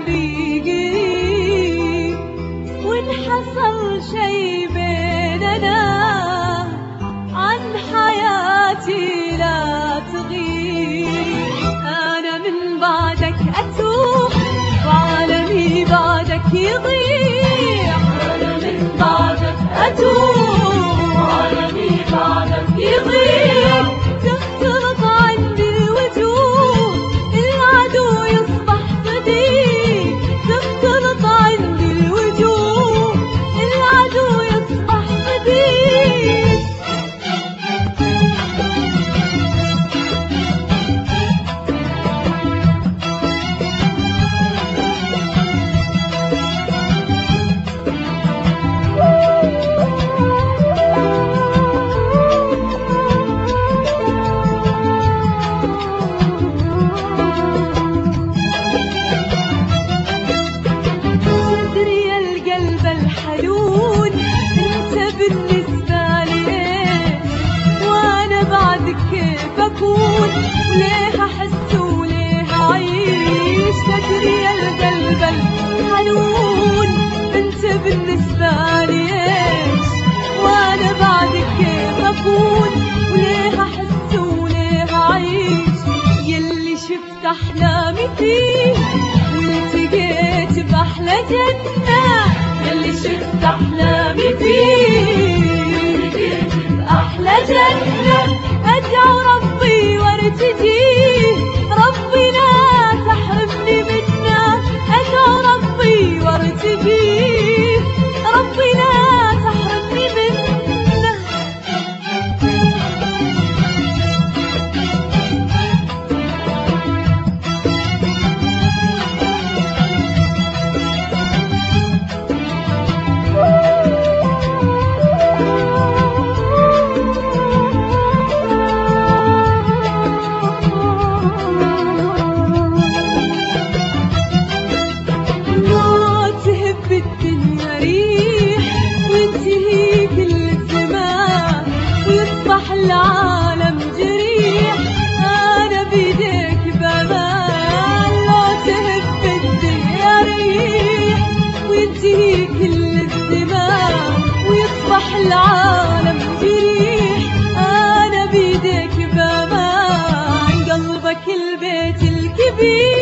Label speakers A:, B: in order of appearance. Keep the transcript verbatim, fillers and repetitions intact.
A: قلبي قريب، وإن حصل شي بيننا عن حياتي لا تغيب. أنا من بعدك أتوه وعالمي بعدك يضيع، أنا من بعدك أتوه وعالمي بعدك يضيع. تختلط عندي الوجوه العدو يصبح صديق، تختلط عندي الوجوه العدو يصبح صديق. الحنون انت بالنسبة لي، وانا بعدك كيف اكون؟ وليه احس وليه اعيش؟ تدري يا القلب الحنون انت بالنسبة لي، وانا بعدك كيف اكون؟ وليه احس وليه اعيش؟ يلي شفت احلامي فيه والتقيت باحلى جنة، يلي شفت أحلامي فيه أحلى جنة. أدعو ربي وارتجيه، ربي لا تحرمني منه. أدعو ربي وارتجيه، ربي لا تحرمني منه. العالم جريح أنا بيديك بأمان، لو تهب الدنيا ريح وينتهي كل الزمان ويصبح العالم جريح. أنا بيديك بأمان، قلبك البيت الكبير